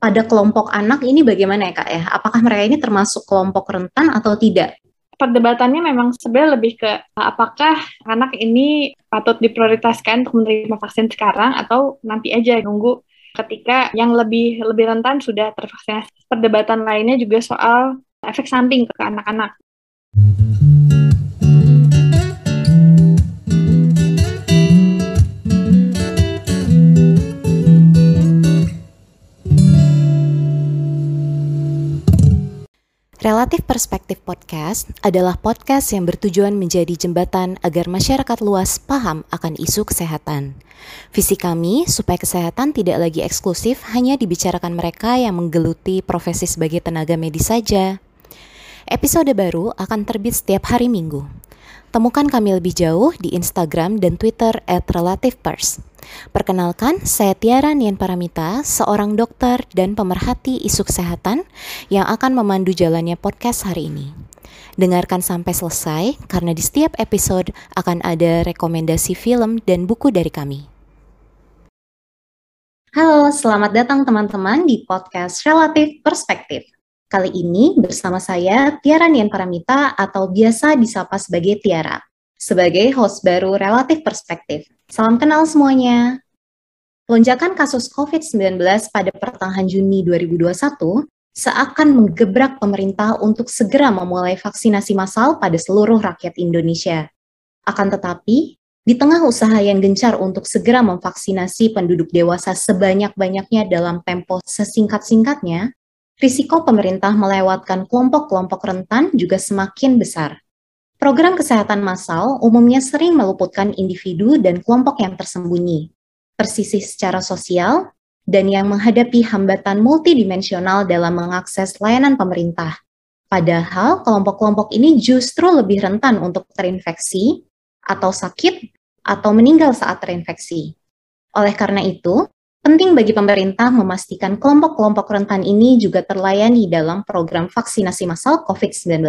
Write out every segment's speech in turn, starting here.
pada kelompok anak ini bagaimana ya Kak ya? Apakah mereka ini termasuk kelompok rentan atau tidak? Perdebatannya memang sebenarnya lebih ke apakah anak ini patut diprioritaskan untuk menerima vaksin sekarang atau nanti aja nunggu ketika yang lebih rentan sudah tervaksinasi. Perdebatan lainnya juga soal efek samping ke anak-anak. Relatif Perspektif Podcast adalah podcast yang bertujuan menjadi jembatan agar masyarakat luas paham akan isu kesehatan. Visi kami supaya kesehatan tidak lagi eksklusif hanya dibicarakan mereka yang menggeluti profesi sebagai tenaga medis saja. Episode baru akan terbit setiap hari Minggu. Temukan kami lebih jauh di Instagram dan Twitter @relativepers. Perkenalkan, saya Tiara Nian Paramita, seorang dokter dan pemerhati isu kesehatan yang akan memandu jalannya podcast hari ini. Dengarkan sampai selesai, karena di setiap episode akan ada rekomendasi film dan buku dari kami. Halo, selamat datang teman-teman di podcast Relatif Perspektif. Kali ini bersama saya Tiara Nian Paramita atau biasa disapa sebagai Tiara, sebagai host baru Relatif Perspektif. Salam kenal semuanya. Lonjakan kasus COVID-19 pada pertengahan Juni 2021 seakan menggebrak pemerintah untuk segera memulai vaksinasi massal pada seluruh rakyat Indonesia. Akan tetapi, di tengah usaha yang gencar untuk segera memvaksinasi penduduk dewasa sebanyak-banyaknya dalam tempo sesingkat-singkatnya, risiko pemerintah melewatkan kelompok-kelompok rentan juga semakin besar. Program kesehatan massal umumnya sering meluputkan individu dan kelompok yang tersembunyi, tersisih secara sosial, dan yang menghadapi hambatan multidimensional dalam mengakses layanan pemerintah. Padahal kelompok-kelompok ini justru lebih rentan untuk terinfeksi, atau sakit, atau meninggal saat terinfeksi. Oleh karena itu, penting bagi pemerintah memastikan kelompok-kelompok rentan ini juga terlayani dalam program vaksinasi massal COVID-19.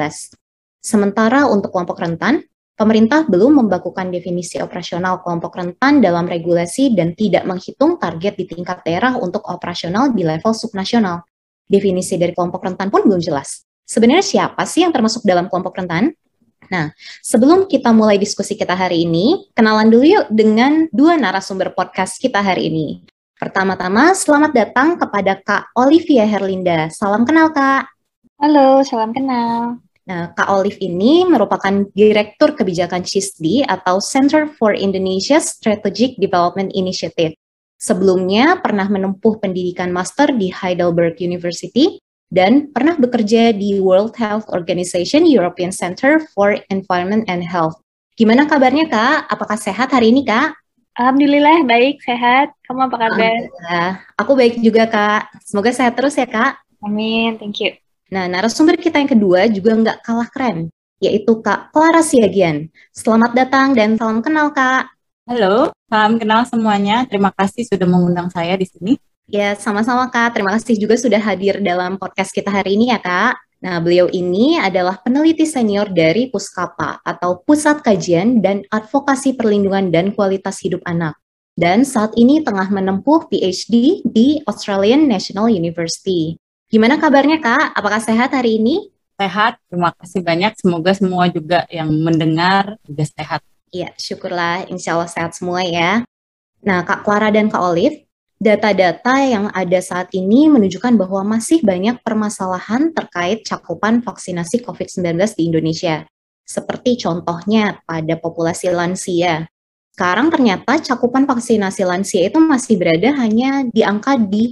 Sementara untuk kelompok rentan, pemerintah belum membakukan definisi operasional kelompok rentan dalam regulasi dan tidak menghitung target di tingkat daerah untuk operasional di level subnasional. Definisi dari kelompok rentan pun belum jelas. Sebenarnya siapa sih yang termasuk dalam kelompok rentan? Nah, sebelum kita mulai diskusi kita hari ini, kenalan dulu yuk dengan dua narasumber podcast kita hari ini. Pertama-tama, selamat datang kepada Kak Olivia Herlinda. Salam kenal, Kak. Halo, salam kenal. Nah, Kak Olive ini merupakan Direktur Kebijakan CISDI atau Center for Indonesia Strategic Development Initiative. Sebelumnya pernah menempuh pendidikan master di Heidelberg University dan pernah bekerja di World Health Organization European Center for Environment and Health. Gimana kabarnya, Kak? Apakah sehat hari ini, Kak? Alhamdulillah, baik, sehat. Kamu apa kabar? Alhamdulillah. Aku baik juga, Kak. Semoga sehat terus ya, Kak. Amin, thank you. Nah, narasumber kita yang kedua juga nggak kalah keren, yaitu Kak Clara Siagian. Selamat datang dan salam kenal, Kak. Halo, salam kenal semuanya. Terima kasih sudah mengundang saya di sini. Ya, sama-sama, Kak. Terima kasih juga sudah hadir dalam podcast kita hari ini ya, Kak. Nah, beliau ini adalah peneliti senior dari Puskapa atau Pusat Kajian dan Advokasi Perlindungan dan Kualitas Hidup Anak. Dan saat ini tengah menempuh PhD di Australian National University. Gimana kabarnya, Kak? Apakah sehat hari ini? Sehat, terima kasih banyak. Semoga semua juga yang mendengar juga sehat. Iya, syukurlah. Insya Allah sehat semua ya. Nah, Kak Clara dan Kak Olive, data-data yang ada saat ini menunjukkan bahwa masih banyak permasalahan terkait cakupan vaksinasi COVID-19 di Indonesia. Seperti contohnya pada populasi lansia. Sekarang ternyata cakupan vaksinasi lansia itu masih berada hanya di angka di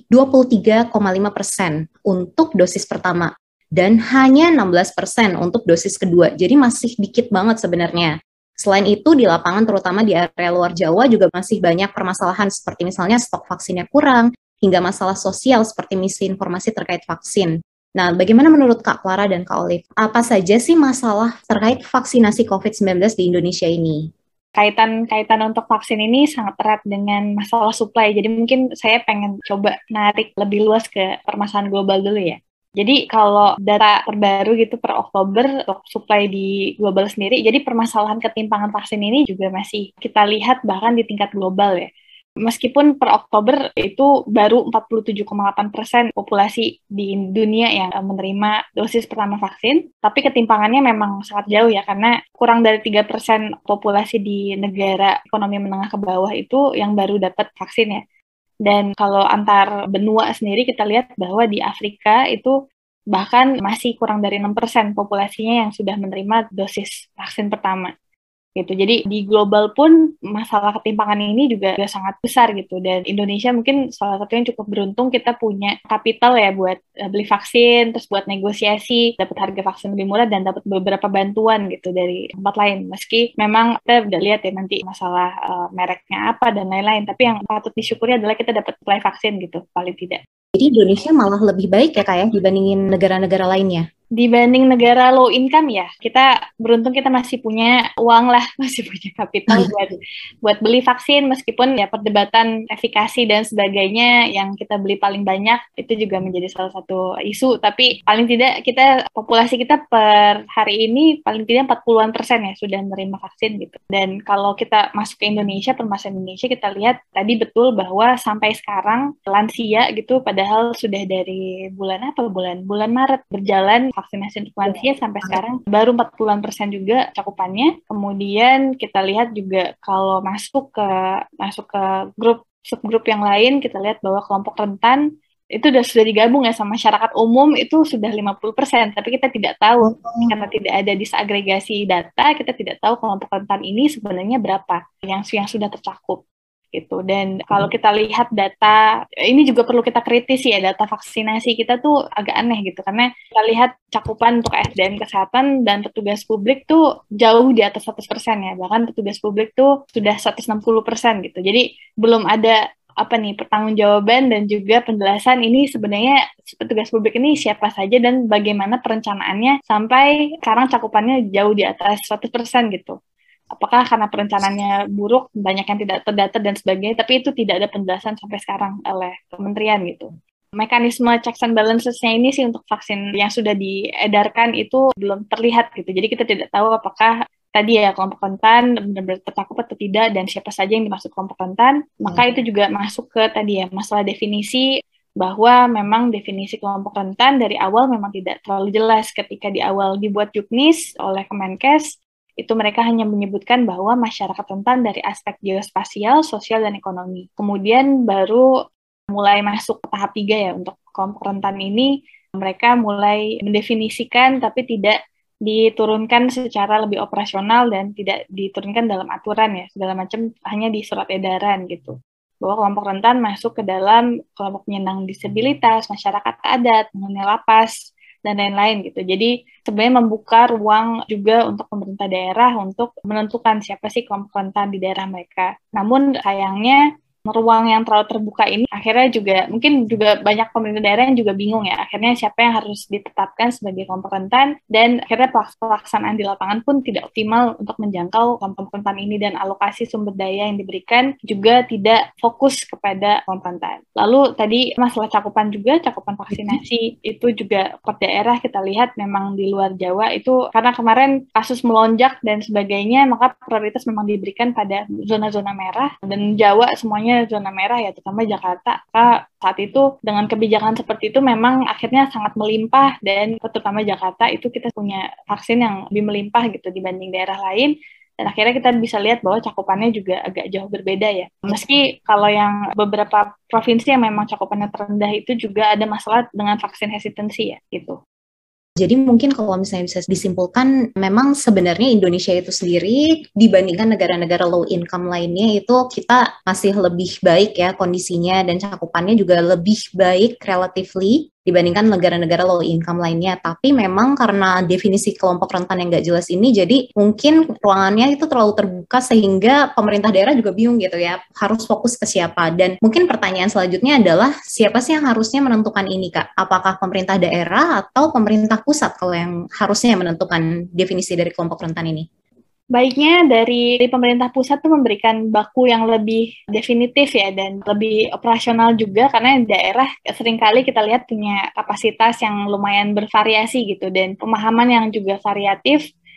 23,5% untuk dosis pertama. Dan hanya 16% untuk dosis kedua. Jadi masih dikit banget sebenarnya. Selain itu, di lapangan terutama di area luar Jawa juga masih banyak permasalahan seperti misalnya stok vaksinnya kurang, hingga masalah sosial seperti misinformasi terkait vaksin. Nah, bagaimana menurut Kak Clara dan Kak Olive? Apa saja sih masalah terkait vaksinasi COVID-19 di Indonesia ini? Kaitan untuk vaksin ini sangat erat dengan masalah supply. Jadi mungkin saya pengen coba narik lebih luas ke permasalahan global dulu ya. Jadi kalau data terbaru gitu per Oktober untuk supply di global sendiri, jadi permasalahan ketimpangan vaksin ini juga masih kita lihat bahkan di tingkat global ya. Meskipun per Oktober itu baru 47,8% populasi di dunia yang menerima dosis pertama vaksin, tapi ketimpangannya memang sangat jauh ya, karena kurang dari 3% populasi di negara ekonomi menengah ke bawah itu yang baru dapat vaksin ya. Dan kalau antar benua sendiri kita lihat bahwa di Afrika itu bahkan masih kurang dari 6% populasinya yang sudah menerima dosis vaksin pertama. Gitu. Jadi di global pun masalah ketimpangan ini juga sangat besar gitu, dan Indonesia mungkin salah satu yang cukup beruntung, kita punya kapital ya buat beli vaksin, terus buat negosiasi, dapat harga vaksin lebih murah dan dapat beberapa bantuan gitu dari tempat lain. Meski memang kita udah lihat ya nanti masalah mereknya apa dan lain-lain, tapi yang patut disyukuri adalah kita dapat supply vaksin gitu paling tidak. Jadi Indonesia malah lebih baik ya Kak ya dibandingin negara-negara lainnya. Dibanding negara low income ya, kita beruntung kita masih punya uang lah, masih punya kapital buat beli vaksin, meskipun ya perdebatan efikasi dan sebagainya yang kita beli paling banyak itu juga menjadi salah satu isu, tapi paling tidak kita, populasi kita per hari ini paling tidak 40-an% ya sudah menerima vaksin gitu. Dan kalau kita masuk ke Indonesia, permasalahan Indonesia, kita lihat tadi betul bahwa sampai sekarang lansia gitu, padahal sudah dari bulan Maret berjalan vaksinasi untuk lansia, sampai sekarang baru 40% juga cakupannya. Kemudian kita lihat juga kalau masuk ke subgrup yang lain, kita lihat bahwa kelompok rentan itu sudah digabung ya sama masyarakat umum itu sudah 50%, tapi kita tidak tahu karena tidak ada disagregasi data, kita tidak tahu kelompok rentan ini sebenarnya berapa yang sudah tercakup. Gitu. Dan kalau kita lihat data, ini juga perlu kita kritisi ya, data vaksinasi kita tuh agak aneh gitu, karena kita lihat cakupan untuk SDM kesehatan dan petugas publik tuh jauh di atas 100% ya, bahkan petugas publik tuh sudah 160% gitu. Jadi belum ada pertanggungjawaban dan juga penjelasan ini sebenarnya petugas publik ini siapa saja dan bagaimana perencanaannya sampai sekarang cakupannya jauh di atas 100% gitu. Apakah karena perencanaannya buruk, banyak yang tidak terdata dan sebagainya, tapi itu tidak ada penjelasan sampai sekarang oleh kementerian gitu. Mekanisme checks and balances-nya ini sih untuk vaksin yang sudah diedarkan itu belum terlihat gitu. Jadi kita tidak tahu apakah tadi ya kelompok rentan benar-benar tercakup atau tidak, dan siapa saja yang dimaksud kelompok rentan. Maka itu juga masuk ke tadi ya masalah definisi, bahwa memang definisi kelompok rentan dari awal memang tidak terlalu jelas. Ketika di awal dibuat Juknis oleh Kemenkes, itu mereka hanya menyebutkan bahwa masyarakat rentan dari aspek geospasial, sosial, dan ekonomi. Kemudian baru mulai masuk ke tahap 3 ya, untuk kelompok rentan ini mereka mulai mendefinisikan tapi tidak diturunkan secara lebih operasional dan tidak diturunkan dalam aturan ya, segala macam hanya di surat edaran gitu. Bahwa kelompok rentan masuk ke dalam kelompok penyandang disabilitas, masyarakat adat, penghuni lapas, dan lain-lain gitu. Jadi sebenarnya membuka ruang juga untuk pemerintah daerah untuk menentukan siapa sih kelompok rentan di daerah mereka. Namun sayangnya ruang yang terlalu terbuka ini akhirnya juga mungkin juga banyak pemerintah daerah yang juga bingung ya, akhirnya siapa yang harus ditetapkan sebagai kelompok rentan, dan akhirnya pelaksanaan di lapangan pun tidak optimal untuk menjangkau kelompok rentan ini, dan alokasi sumber daya yang diberikan juga tidak fokus kepada kelompok rentan. Lalu tadi masalah cakupan vaksinasi itu juga per daerah kita lihat memang di luar Jawa itu karena kemarin kasus melonjak dan sebagainya, maka prioritas memang diberikan pada zona-zona merah, dan Jawa semuanya zona merah ya, terutama Jakarta. Saat itu dengan kebijakan seperti itu memang akhirnya sangat melimpah, dan terutama Jakarta itu kita punya vaksin yang lebih melimpah gitu dibanding daerah lain, dan akhirnya kita bisa lihat bahwa cakupannya juga agak jauh berbeda ya. Meski kalau yang beberapa provinsi yang memang cakupannya terendah itu juga ada masalah dengan vaksin hesitancy ya gitu. Jadi mungkin kalau misalnya bisa disimpulkan, memang sebenarnya Indonesia itu sendiri dibandingkan negara-negara low income lainnya itu kita masih lebih baik ya kondisinya, dan cakupannya juga lebih baik relatively dibandingkan negara-negara low income lainnya. Tapi memang karena definisi kelompok rentan yang nggak jelas ini, jadi mungkin ruangannya itu terlalu terbuka sehingga pemerintah daerah juga bingung gitu ya, harus fokus ke siapa. Dan mungkin pertanyaan selanjutnya adalah siapa sih yang harusnya menentukan ini Kak? Apakah pemerintah daerah atau pemerintah pusat kalau yang harusnya menentukan definisi dari kelompok rentan ini? Baiknya dari pemerintah pusat tuh memberikan baku yang lebih definitif ya, dan lebih operasional juga, karena daerah seringkali kita lihat punya kapasitas yang lumayan bervariasi gitu, dan pemahaman yang juga variatif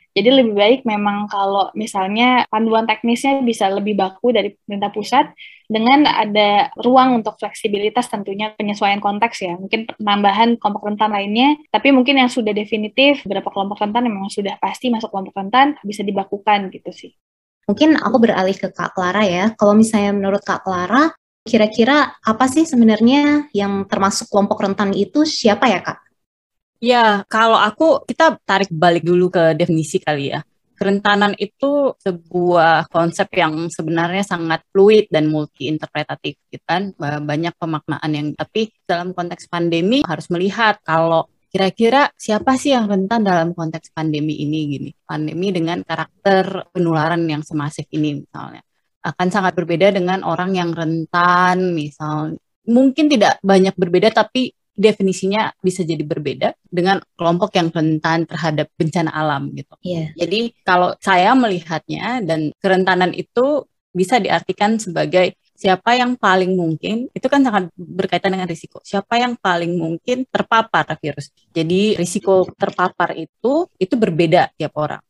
Jadi lebih baik memang kalau misalnya panduan teknisnya bisa lebih baku dari pemerintah pusat dengan ada ruang untuk fleksibilitas tentunya penyesuaian konteks ya. Mungkin penambahan kelompok rentan lainnya, tapi mungkin yang sudah definitif, beberapa kelompok rentan yang memang sudah pasti masuk kelompok rentan bisa dibakukan gitu sih. Mungkin aku beralih ke Kak Clara ya. Kalau misalnya menurut Kak Clara, kira-kira apa sih sebenarnya yang termasuk kelompok rentan itu siapa ya Kak? Ya, kalau kita tarik balik dulu ke definisi kali ya. Kerentanan itu sebuah konsep yang sebenarnya sangat fluid dan multi-interpretatif, gitu kan. Banyak pemaknaan tapi dalam konteks pandemi harus melihat kalau kira-kira siapa sih yang rentan dalam konteks pandemi ini gini. Pandemi dengan karakter penularan yang semasif ini misalnya. Akan sangat berbeda dengan orang yang rentan, misalnya. Mungkin tidak banyak berbeda, tapi definisinya bisa jadi berbeda dengan kelompok yang rentan terhadap bencana alam gitu. Yeah. Jadi kalau saya melihatnya dan kerentanan itu bisa diartikan sebagai siapa yang paling mungkin, itu kan sangat berkaitan dengan risiko. Siapa yang paling mungkin terpapar virus. Jadi risiko terpapar itu berbeda tiap orang.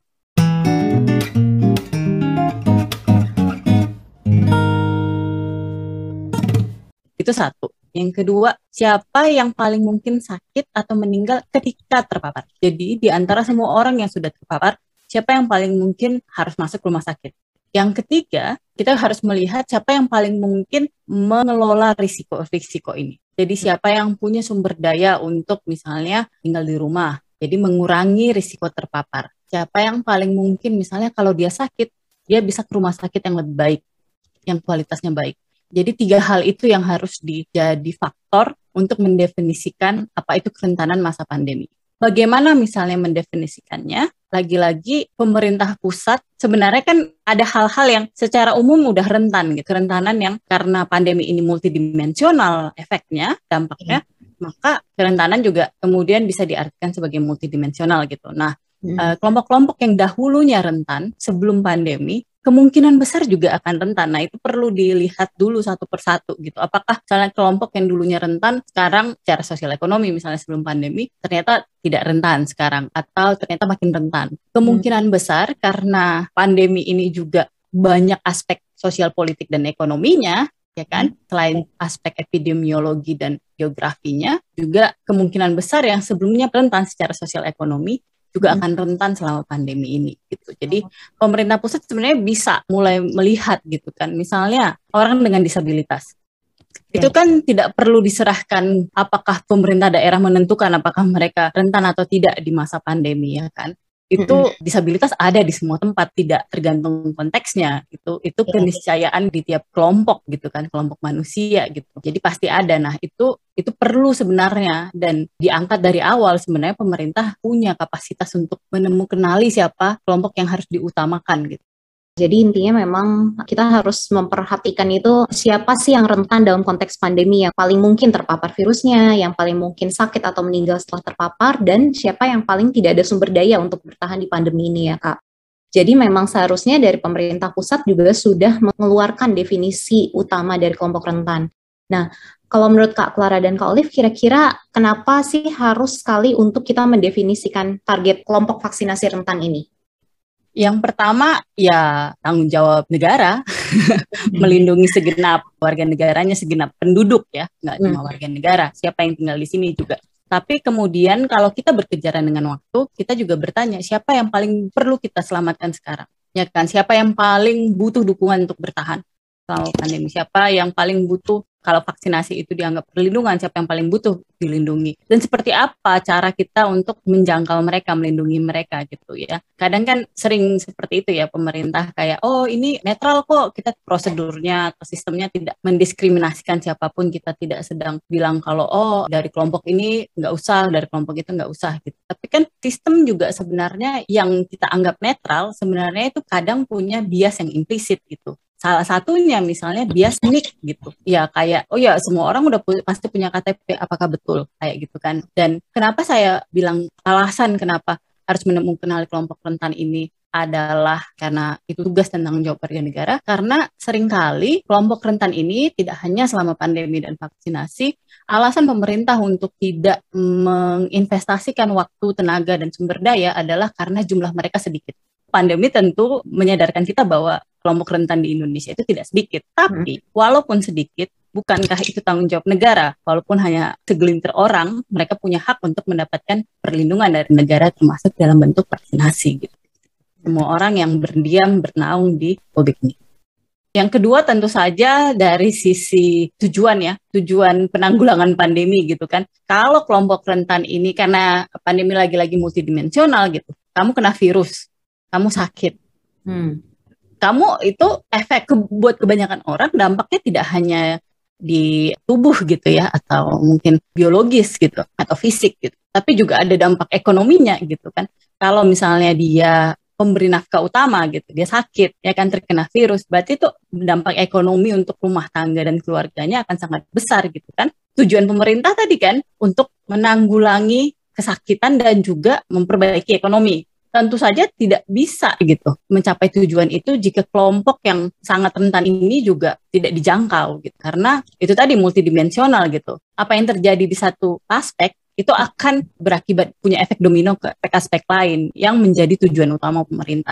Itu satu. Yang kedua, siapa yang paling mungkin sakit atau meninggal ketika terpapar. Jadi di antara semua orang yang sudah terpapar, siapa yang paling mungkin harus masuk rumah sakit. Yang ketiga, kita harus melihat siapa yang paling mungkin mengelola risiko ini. Jadi siapa yang punya sumber daya untuk misalnya tinggal di rumah, jadi mengurangi risiko terpapar. Siapa yang paling mungkin misalnya kalau dia sakit, dia bisa ke rumah sakit yang lebih baik, yang kualitasnya baik. Jadi 3 hal itu yang harus jadi faktor untuk mendefinisikan apa itu kerentanan masa pandemi. Bagaimana misalnya mendefinisikannya? Lagi-lagi pemerintah pusat sebenarnya kan ada hal-hal yang secara umum udah rentan gitu. Kerentanan yang karena pandemi ini multidimensional efeknya, dampaknya, maka kerentanan juga kemudian bisa diartikan sebagai multidimensional gitu. Nah, kelompok-kelompok yang dahulunya rentan sebelum pandemi, kemungkinan besar juga akan rentan. Nah, itu perlu dilihat dulu satu persatu gitu. Apakah misalnya kelompok yang dulunya rentan sekarang secara sosial ekonomi misalnya sebelum pandemi ternyata tidak rentan sekarang atau ternyata makin rentan. Kemungkinan besar karena pandemi ini juga banyak aspek sosial politik dan ekonominya, ya kan? Selain aspek epidemiologi dan geografinya, juga kemungkinan besar yang sebelumnya rentan secara sosial ekonomi juga akan rentan selama pandemi ini gitu. Jadi pemerintah pusat sebenarnya bisa mulai melihat gitu kan. Misalnya orang dengan disabilitas. Itu kan tidak perlu diserahkan apakah pemerintah daerah menentukan apakah mereka rentan atau tidak di masa pandemi ya kan. Itu disabilitas ada di semua tempat, tidak tergantung konteksnya gitu. Itu keniscayaan di tiap kelompok gitu kan, kelompok manusia gitu. Jadi pasti ada. Nah, itu perlu sebenarnya dan diangkat dari awal sebenarnya pemerintah punya kapasitas untuk kenali siapa kelompok yang harus diutamakan gitu. Jadi intinya memang kita harus memperhatikan itu siapa sih yang rentan dalam konteks pandemi, yang paling mungkin terpapar virusnya, yang paling mungkin sakit atau meninggal setelah terpapar, dan siapa yang paling tidak ada sumber daya untuk bertahan di pandemi ini ya Kak. Jadi memang seharusnya dari pemerintah pusat juga sudah mengeluarkan definisi utama dari kelompok rentan. Nah, kalau menurut Kak Clara dan Kak Olive, kira-kira kenapa sih harus sekali untuk kita mendefinisikan target kelompok vaksinasi rentan ini? Yang pertama, ya tanggung jawab negara melindungi segenap warga negaranya, segenap penduduk ya, nggak cuma warga negara, siapa yang tinggal di sini juga. Tapi kemudian kalau kita berkejaran dengan waktu, kita juga bertanya siapa yang paling perlu kita selamatkan sekarang, ya kan? Siapa yang paling butuh dukungan untuk bertahan selama pandemi? Siapa yang paling butuh kalau vaksinasi itu dianggap perlindungan, siapa yang paling butuh dilindungi? Dan seperti apa cara kita untuk menjangkau mereka, melindungi mereka gitu ya. Kadang kan sering seperti itu ya pemerintah kayak, oh ini netral kok, kita prosedurnya atau sistemnya tidak mendiskriminasikan siapapun, kita tidak sedang bilang kalau oh dari kelompok ini nggak usah, dari kelompok itu nggak usah gitu. Tapi kan sistem juga sebenarnya yang kita anggap netral, sebenarnya itu kadang punya bias yang implisit gitu. Salah satunya misalnya bias nik gitu. Ya kayak, oh ya semua orang udah pasti punya KTP, apakah betul? Kayak gitu kan. Dan kenapa saya bilang alasan kenapa harus menemukan kelompok rentan ini adalah karena itu tugas dan tanggung jawab warga negara, karena seringkali kelompok rentan ini tidak hanya selama pandemi dan vaksinasi, alasan pemerintah untuk tidak menginvestasikan waktu, tenaga, dan sumber daya adalah karena jumlah mereka sedikit. Pandemi tentu menyadarkan kita bahwa kelompok rentan di Indonesia itu tidak sedikit, tapi walaupun sedikit, bukankah itu tanggung jawab negara? Walaupun hanya segelintir orang, mereka punya hak untuk mendapatkan perlindungan dari negara, termasuk dalam bentuk vaksinasi. Gitu. Semua orang yang berdiam, bernaung di publik ini. Yang kedua tentu saja dari sisi tujuan ya, tujuan penanggulangan pandemi gitu kan. Kalau kelompok rentan ini karena pandemi lagi-lagi multidimensional gitu, kamu kena virus, kamu sakit. Kamu itu efek buat kebanyakan orang dampaknya tidak hanya di tubuh gitu ya, atau mungkin biologis gitu, atau fisik gitu, tapi juga ada dampak ekonominya gitu kan. Kalau misalnya dia pemberi nafkah utama gitu, dia sakit, ya kan terkena virus, berarti itu dampak ekonomi untuk rumah tangga dan keluarganya akan sangat besar gitu kan. Tujuan pemerintah tadi kan untuk menanggulangi kesakitan dan juga memperbaiki ekonomi. Tentu saja tidak bisa gitu mencapai tujuan itu jika kelompok yang sangat rentan ini juga tidak dijangkau gitu. Karena itu tadi multidimensional gitu. Apa yang terjadi di satu aspek itu akan berakibat punya efek domino ke aspek lain yang menjadi tujuan utama pemerintah.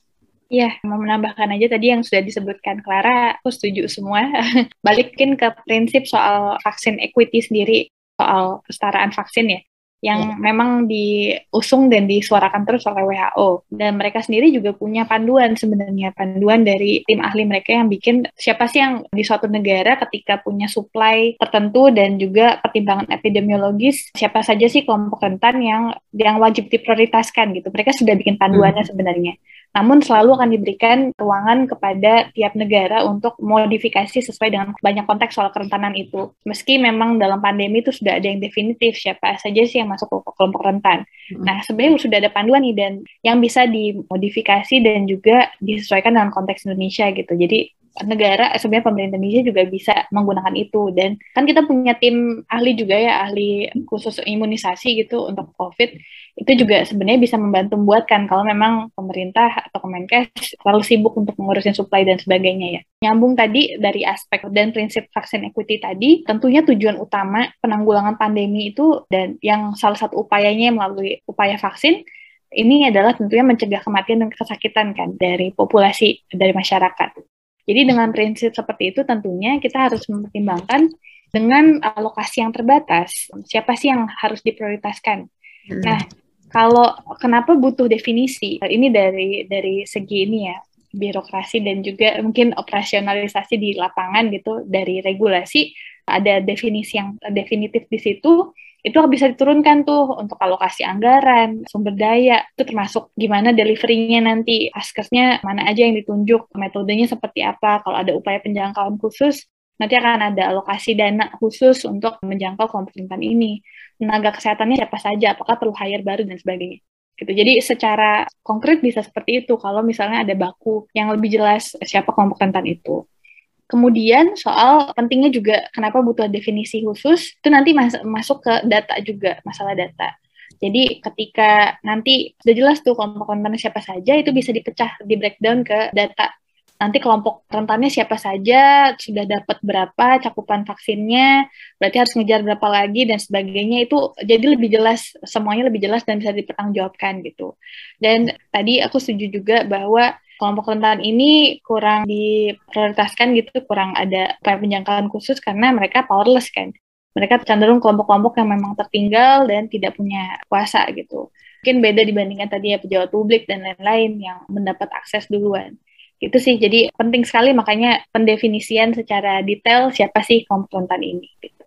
Iya, mau menambahkan aja tadi yang sudah disebutkan Clara, aku setuju semua. Balikin ke prinsip soal vaksin equity sendiri, soal kesetaraan vaksin ya, yang memang diusung dan disuarakan terus oleh WHO. Dan mereka sendiri juga punya panduan sebenarnya, panduan dari tim ahli mereka yang bikin siapa sih yang di suatu negara ketika punya supply tertentu dan juga pertimbangan epidemiologis, siapa saja sih kelompok rentan yang wajib diprioritaskan gitu. Mereka sudah bikin panduannya sebenarnya. Namun selalu akan diberikan ruangan kepada tiap negara untuk modifikasi sesuai dengan banyak konteks soal kerentanan itu. Meski memang dalam pandemi itu sudah ada yang definitif, siapa saja sih yang masuk ke kelompok rentan. Nah, sebenarnya sudah ada panduan nih dan yang bisa dimodifikasi dan juga disesuaikan dengan konteks Indonesia gitu. Jadi negara, sebenarnya pemerintah Indonesia juga bisa menggunakan itu. Dan kan kita punya tim ahli juga ya, ahli khusus imunisasi gitu untuk COVID. Itu juga sebenarnya bisa membantu membuatkan kalau memang pemerintah atau Kemenkes terlalu sibuk untuk mengurusin supply dan sebagainya ya. Nyambung tadi dari aspek dan prinsip vaksin equity tadi, tentunya tujuan utama penanggulangan pandemi itu dan yang salah satu upayanya melalui upaya vaksin, ini adalah tentunya mencegah kematian dan kesakitan kan dari populasi, dari masyarakat. Jadi dengan prinsip seperti itu tentunya kita harus mempertimbangkan dengan alokasi yang terbatas, siapa sih yang harus diprioritaskan. Nah, kalau kenapa butuh definisi? Ini dari segi ini ya, birokrasi dan juga mungkin operasionalisasi di lapangan gitu, dari regulasi ada definisi yang definitif di situ. Itu bisa diturunkan tuh untuk alokasi anggaran, sumber daya, itu termasuk gimana delivery-nya nanti, askesnya mana aja yang ditunjuk, metodenya seperti apa, kalau ada upaya penjangkauan khusus, nanti akan ada alokasi dana khusus untuk menjangkau kelompok rentan ini. Tenaga kesehatannya siapa saja, apakah perlu hire baru dan sebagainya. Gitu. Jadi secara konkret bisa seperti itu kalau misalnya ada baku yang lebih jelas siapa kelompok rentan itu. Kemudian soal pentingnya juga kenapa butuh definisi khusus, itu nanti masuk ke data juga, masalah data. Jadi ketika nanti sudah jelas tuh kelompok rentannya siapa saja, itu bisa dipecah, di breakdown ke data. Nanti kelompok rentannya siapa saja, sudah dapat berapa cakupan vaksinnya, berarti harus ngejar berapa lagi, dan sebagainya. Itu jadi lebih jelas, semuanya lebih jelas dan bisa dipertanggungjawabkan gitu. Dan tadi aku setuju juga bahwa kelompok rentan ini kurang diprioritaskan gitu, kurang ada penjangkauan khusus karena mereka powerless kan. Mereka cenderung kelompok-kelompok yang memang tertinggal dan tidak punya kuasa gitu. Mungkin beda dibandingkan tadi ya pejabat publik dan lain-lain yang mendapat akses duluan. Gitu sih, jadi penting sekali makanya pendefinisian secara detail siapa sih kelompok rentan ini. Gitu.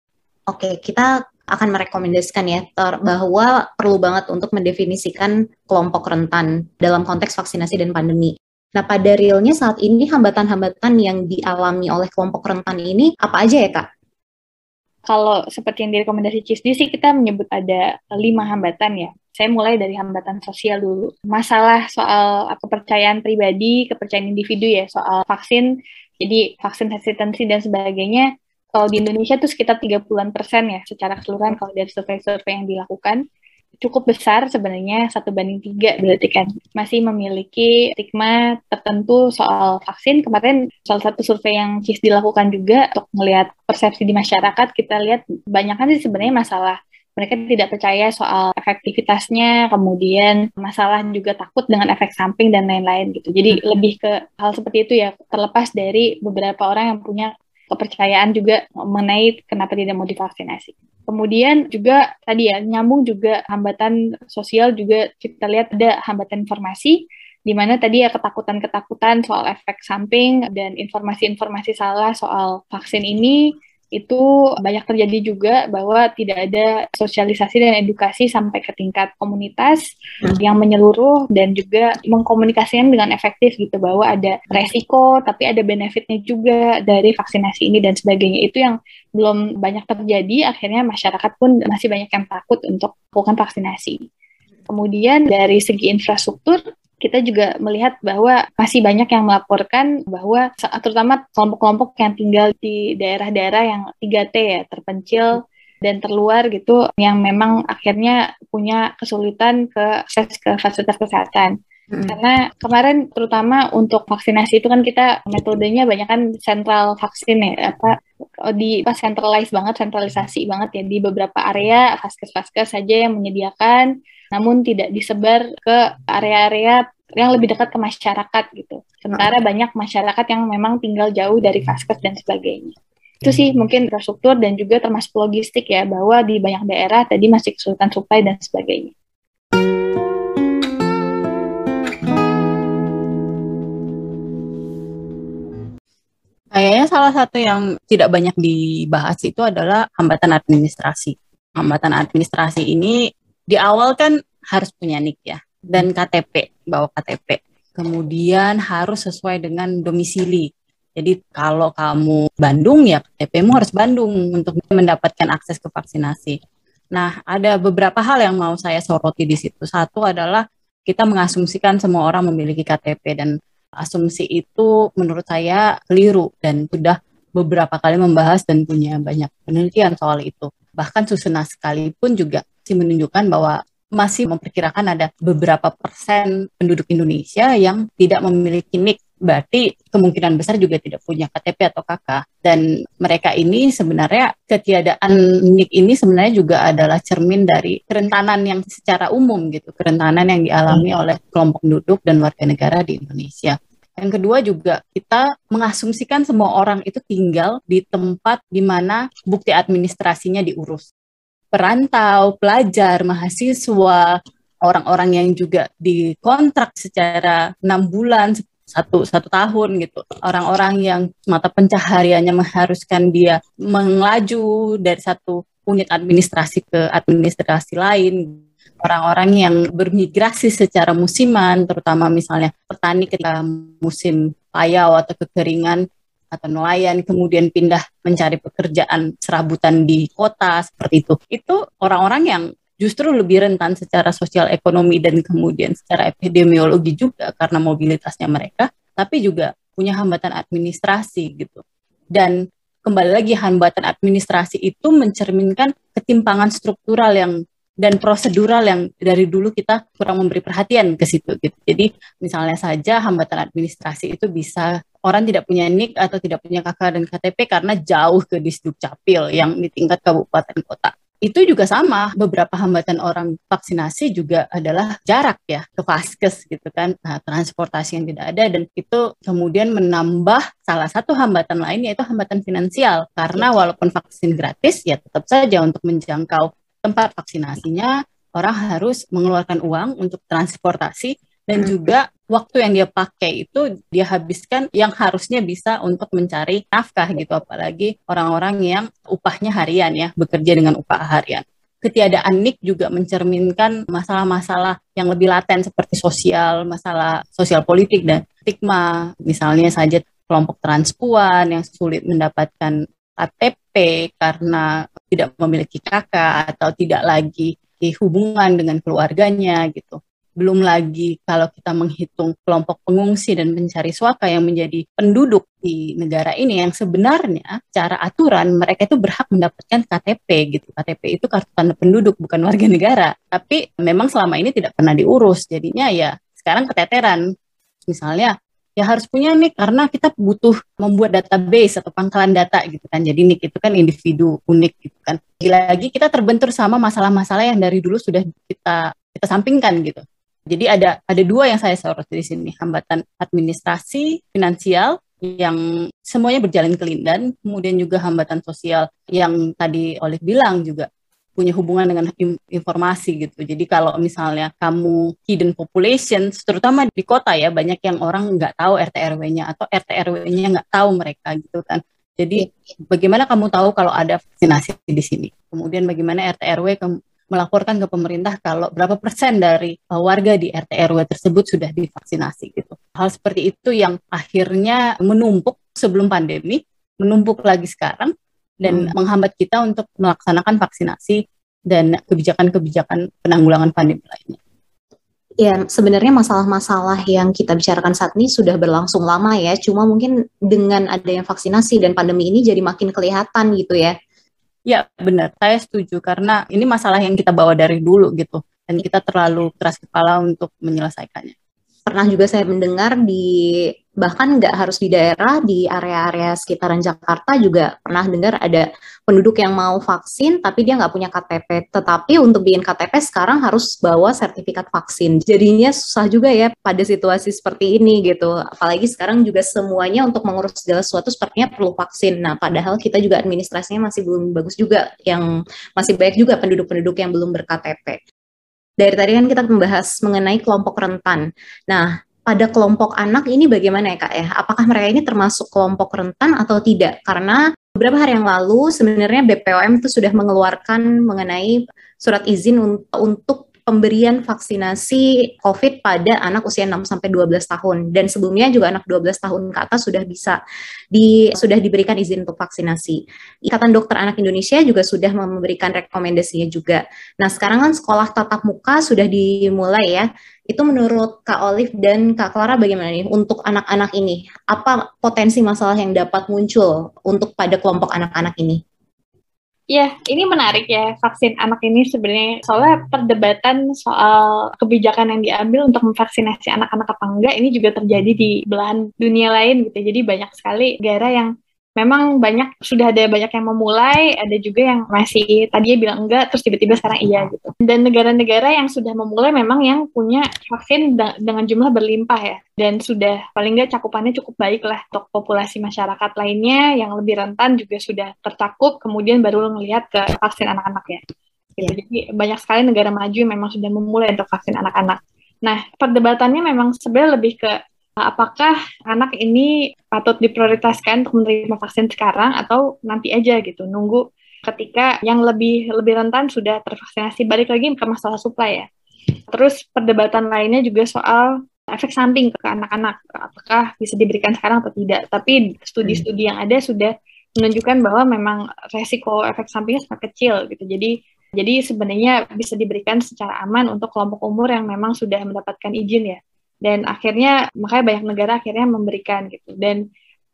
Oke, kita akan merekomendasikan ya bahwa perlu banget untuk mendefinisikan kelompok rentan dalam konteks vaksinasi dan pandemi. Nah, pada realnya saat ini hambatan-hambatan yang dialami oleh kelompok rentan ini apa aja ya, Kak? Kalau seperti yang direkomendasi CISDI sih kita menyebut ada 5 hambatan ya. Saya mulai dari hambatan sosial dulu. Masalah soal kepercayaan pribadi, kepercayaan individu ya, soal vaksin, jadi vaksin hesitancy dan sebagainya. Kalau di Indonesia itu sekitar 30% ya secara keseluruhan kalau dari survei-survei yang dilakukan. cukup besar sebenarnya, 1:3 berarti kan. Masih memiliki stigma tertentu soal vaksin. Kemarin salah satu survei yang CIS dilakukan juga untuk melihat persepsi di masyarakat, kita lihat kebanyakan sih sebenarnya masalah mereka tidak percaya soal efektivitasnya, kemudian masalah juga takut dengan efek samping dan lain-lain gitu. Jadi lebih ke hal seperti itu ya, terlepas dari beberapa orang yang punya kepercayaan juga mengenai kenapa tidak mau divaksinasi. Kemudian juga tadi ya, nyambung juga hambatan sosial juga kita lihat ada hambatan informasi, di mana tadi ya ketakutan-ketakutan soal efek samping dan informasi-informasi salah soal vaksin ini, itu banyak terjadi juga bahwa tidak ada sosialisasi dan edukasi sampai ke tingkat komunitas yang menyeluruh dan juga mengkomunikasikan dengan efektif gitu, bahwa ada resiko tapi ada benefitnya juga dari vaksinasi ini dan sebagainya. Itu yang belum banyak terjadi, akhirnya masyarakat pun masih banyak yang takut untuk melakukan vaksinasi. Kemudian dari segi infrastruktur, kita juga melihat bahwa masih banyak yang melaporkan bahwa terutama kelompok-kelompok yang tinggal di daerah-daerah yang 3T ya, terpencil dan terluar gitu, yang memang akhirnya punya kesulitan ke akses ke fasilitas kesehatan. Karena kemarin terutama untuk vaksinasi itu kan kita metodenya banyak kan sentral vaksin ya, sentralisasi banget ya, di beberapa area vaskes-vaskes saja yang menyediakan, namun tidak disebar ke area-area yang lebih dekat ke masyarakat gitu. Sementara banyak masyarakat yang memang tinggal jauh dari vaskes dan sebagainya. Itu sih mungkin infrastruktur dan juga termasuk logistik ya, bahwa di banyak daerah tadi masih kesulitan supply dan sebagainya. Kayaknya salah satu yang tidak banyak dibahas itu adalah hambatan administrasi. Hambatan administrasi ini di awal kan harus punya NIK ya, dan KTP, bawa KTP. Kemudian harus sesuai dengan domisili. Jadi kalau kamu Bandung ya KTP-mu harus Bandung untuk mendapatkan akses ke vaksinasi. Nah, ada beberapa hal yang mau saya soroti di situ. Satu adalah kita mengasumsikan semua orang memiliki KTP, dan asumsi itu menurut saya keliru dan sudah beberapa kali membahas dan punya banyak penelitian soal itu. Bahkan Susena sekalipun juga menunjukkan bahwa masih memperkirakan ada beberapa persen penduduk Indonesia yang tidak memiliki NIK. Berarti kemungkinan besar juga tidak punya KTP atau KK. Dan mereka ini sebenarnya, ketiadaan NIK ini sebenarnya juga adalah cermin dari kerentanan yang secara umum gitu, kerentanan yang dialami oleh kelompok penduduk dan warga negara di Indonesia. Yang kedua juga kita mengasumsikan semua orang itu tinggal di tempat di mana bukti administrasinya diurus. Perantau, pelajar, mahasiswa, orang-orang yang juga dikontrak secara 6 bulan, satu tahun gitu. Orang-orang yang mata pencahariannya mengharuskan dia melaju dari satu unit administrasi ke administrasi lain. Orang-orang yang bermigrasi secara musiman, terutama misalnya petani ketika musim payau atau kekeringan, atau nelayan kemudian pindah mencari pekerjaan serabutan di kota seperti itu. Itu orang-orang yang justru lebih rentan secara sosial ekonomi dan kemudian secara epidemiologi juga karena mobilitasnya mereka, tapi juga punya hambatan administrasi gitu. Dan kembali lagi, hambatan administrasi itu mencerminkan ketimpangan struktural dan prosedural yang dari dulu kita kurang memberi perhatian ke situ gitu. Jadi misalnya saja hambatan administrasi itu bisa orang tidak punya NIK atau tidak punya KK dan KTP karena jauh ke Disdukcapil yang di tingkat kabupaten kota. Itu juga sama, beberapa hambatan orang vaksinasi juga adalah jarak ya ke vaskes gitu kan, nah, transportasi yang tidak ada, dan itu kemudian menambah salah satu hambatan lain yaitu hambatan finansial, karena walaupun vaksin gratis ya tetap saja untuk menjangkau tempat vaksinasinya orang harus mengeluarkan uang untuk transportasi, dan juga waktu yang dia pakai itu dia habiskan yang harusnya bisa untuk mencari nafkah gitu, apalagi orang-orang yang upahnya harian ya, bekerja dengan upah harian. Ketiadaan NIK juga mencerminkan masalah-masalah yang lebih laten seperti masalah sosial politik dan stigma, misalnya saja kelompok transpuan yang sulit mendapatkan KTP karena tidak memiliki kakak atau tidak lagi hubungan dengan keluarganya gitu. Belum lagi kalau kita menghitung kelompok pengungsi dan pencari suaka yang menjadi penduduk di negara ini yang sebenarnya secara aturan mereka itu berhak mendapatkan KTP gitu. KTP itu kartu tanda penduduk, bukan warga negara. Tapi memang selama ini tidak pernah diurus. Jadinya ya sekarang keteteran. Misalnya ya harus punya nih karena kita butuh membuat database atau pangkalan data gitu kan. Jadi NIK itu kan individu unik gitu kan. Lagi-lagi kita terbentur sama masalah-masalah yang dari dulu sudah kita sampingkan gitu. Jadi ada dua yang saya sorot di sini, hambatan administrasi, finansial yang semuanya berjalan kelindan, kemudian juga hambatan sosial yang tadi Olive bilang juga punya hubungan dengan informasi gitu. Jadi kalau misalnya kamu hidden population, terutama di kota ya, banyak yang orang nggak tahu RT RW-nya atau RT RW-nya nggak tahu mereka gitu kan. Jadi bagaimana kamu tahu kalau ada vaksinasi di sini? Kemudian bagaimana RT RW melaporkan ke pemerintah kalau berapa persen dari warga di RT RW tersebut sudah divaksinasi gitu. Hal seperti itu yang akhirnya menumpuk sebelum pandemi, menumpuk lagi sekarang, dan menghambat kita untuk melaksanakan vaksinasi dan kebijakan-kebijakan penanggulangan pandemi lainnya. Ya, sebenarnya masalah-masalah yang kita bicarakan saat ini sudah berlangsung lama ya, cuma mungkin dengan adanya vaksinasi dan pandemi ini jadi makin kelihatan gitu ya. Ya benar, saya setuju karena ini masalah yang kita bawa dari dulu gitu dan kita terlalu keras kepala untuk menyelesaikannya. Pernah juga saya mendengar bahkan nggak harus di daerah, di area-area sekitaran Jakarta juga pernah dengar ada penduduk yang mau vaksin tapi dia nggak punya KTP. Tetapi untuk bikin KTP sekarang harus bawa sertifikat vaksin. Jadinya susah juga ya pada situasi seperti ini gitu. Apalagi sekarang juga semuanya untuk mengurus segala sesuatu sepertinya perlu vaksin. Nah, padahal kita juga administrasinya masih belum bagus juga, yang masih banyak juga penduduk-penduduk yang belum ber-KTP. Dari tadi kan kita membahas mengenai kelompok rentan. Nah, pada kelompok anak ini bagaimana ya Kak ya? Apakah mereka ini termasuk kelompok rentan atau tidak? Karena beberapa hari yang lalu sebenarnya BPOM itu sudah mengeluarkan mengenai surat izin untuk pemberian vaksinasi COVID pada anak usia 6-12 tahun. Dan sebelumnya juga anak 12 tahun ke atas sudah diberikan izin untuk vaksinasi. Ikatan Dokter Anak Indonesia juga sudah memberikan rekomendasinya juga. Nah, sekarang kan sekolah tatap muka sudah dimulai ya. Itu menurut Kak Olive dan Kak Clara bagaimana nih untuk anak-anak ini? Apa potensi masalah yang dapat muncul untuk pada kelompok anak-anak ini? Ya, ini menarik ya, vaksin anak ini sebenarnya, soalnya perdebatan soal kebijakan yang diambil untuk memvaksinasi anak-anak apa enggak, ini juga terjadi di belahan dunia lain gitu. Jadi banyak sekali negara yang memang sudah ada banyak yang memulai, ada juga yang masih tadinya bilang enggak, terus tiba-tiba sekarang iya gitu. Dan negara-negara yang sudah memulai memang yang punya vaksin dengan jumlah berlimpah ya, dan sudah paling enggak cakupannya cukup baik lah untuk populasi masyarakat lainnya yang lebih rentan juga sudah tercakup, kemudian baru ngelihat ke vaksin anak-anak ya. Gitu. Jadi banyak sekali negara maju yang memang sudah memulai untuk vaksin anak-anak. Nah, perdebatannya memang sebenarnya lebih ke apakah anak ini patut diprioritaskan untuk menerima vaksin sekarang atau nanti aja gitu, nunggu ketika yang lebih rentan sudah tervaksinasi. Balik lagi ke masalah supply ya. Terus perdebatan lainnya juga soal efek samping ke anak-anak, apakah bisa diberikan sekarang atau tidak. Tapi studi-studi yang ada sudah menunjukkan bahwa memang resiko efek sampingnya sangat kecil gitu. Jadi sebenarnya bisa diberikan secara aman untuk kelompok umur yang memang sudah mendapatkan izin ya. Dan akhirnya, makanya banyak negara akhirnya memberikan gitu. Dan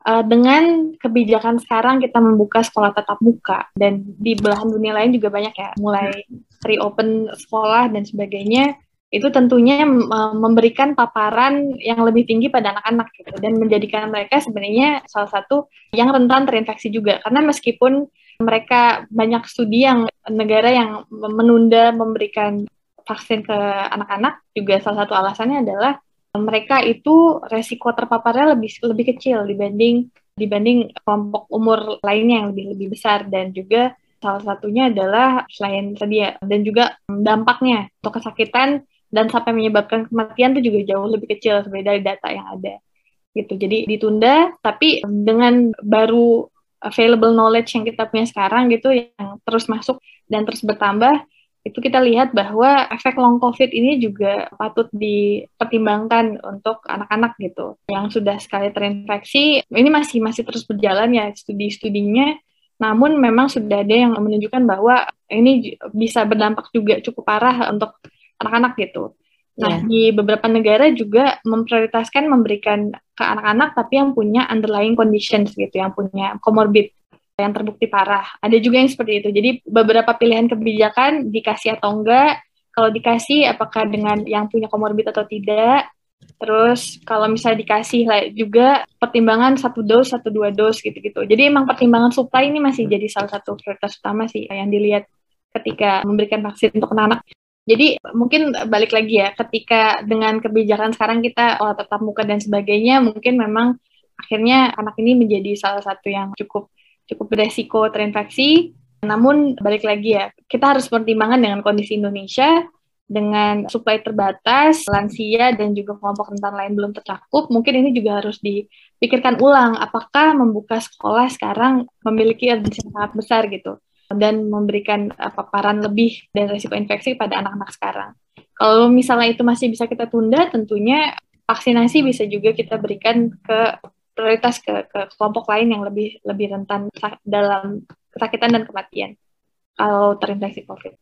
dengan kebijakan sekarang kita membuka sekolah tatap muka, dan di belahan dunia lain juga banyak ya, mulai reopen sekolah dan sebagainya, itu tentunya memberikan paparan yang lebih tinggi pada anak-anak gitu, dan menjadikan mereka sebenarnya salah satu yang rentan terinfeksi juga. Karena meskipun mereka banyak studi yang negara yang menunda memberikan vaksin ke anak-anak, juga salah satu alasannya adalah mereka itu resiko terpaparnya lebih kecil dibanding kelompok umur lainnya yang lebih besar, dan juga salah satunya adalah selain tadi ya, dan juga dampaknya atau kesakitan dan sampai menyebabkan kematian itu juga jauh lebih kecil sebenarnya dari data yang ada gitu. Jadi ditunda, tapi dengan baru available knowledge yang kita punya sekarang gitu, yang terus masuk dan terus bertambah, itu kita lihat bahwa efek long COVID ini juga patut dipertimbangkan untuk anak-anak gitu yang sudah sekali terinfeksi. Ini masih terus berjalan ya studi-studinya, namun memang sudah ada yang menunjukkan bahwa ini bisa berdampak juga cukup parah untuk anak-anak gitu. Nah, di beberapa negara juga memprioritaskan memberikan ke anak-anak tapi yang punya underlying conditions gitu, yang punya comorbid, yang terbukti parah. Ada juga yang seperti itu. Jadi beberapa pilihan kebijakan dikasih atau enggak. Kalau dikasih, apakah dengan yang punya comorbid atau tidak. Terus kalau misalnya dikasih juga pertimbangan 1 dos, 2 dos gitu-gitu. Jadi emang pertimbangan supply ini masih jadi salah satu prioritas utama sih yang dilihat ketika memberikan vaksin untuk anak-anak. Jadi mungkin balik lagi ya, ketika dengan kebijakan sekarang kita tetap muka dan sebagainya, mungkin memang akhirnya anak ini menjadi salah satu yang cukup beresiko terinfeksi. Namun balik lagi ya, kita harus pertimbangkan dengan kondisi Indonesia, dengan supply terbatas, lansia dan juga kelompok rentan lain belum tercakup. Mungkin ini juga harus dipikirkan ulang, apakah membuka sekolah sekarang memiliki urgensi yang sangat besar gitu, dan memberikan paparan lebih dan risiko infeksi pada anak-anak sekarang. Kalau misalnya itu masih bisa kita tunda, tentunya vaksinasi bisa juga kita berikan ke prioritas ke kelompok lain yang lebih rentan dalam kesakitan dan kematian kalau terinfeksi COVID.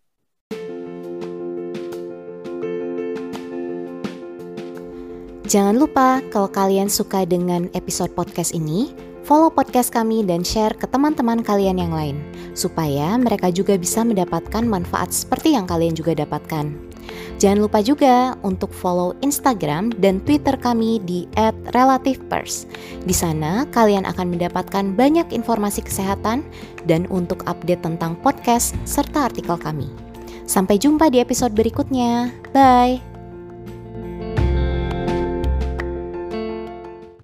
Jangan lupa kalau kalian suka dengan episode podcast ini, follow podcast kami dan share ke teman-teman kalian yang lain, supaya mereka juga bisa mendapatkan manfaat seperti yang kalian juga dapatkan. Jangan lupa juga untuk follow Instagram dan Twitter kami di @relativepers. Di sana kalian akan mendapatkan banyak informasi kesehatan dan untuk update tentang podcast serta artikel kami. Sampai jumpa di episode berikutnya. Bye!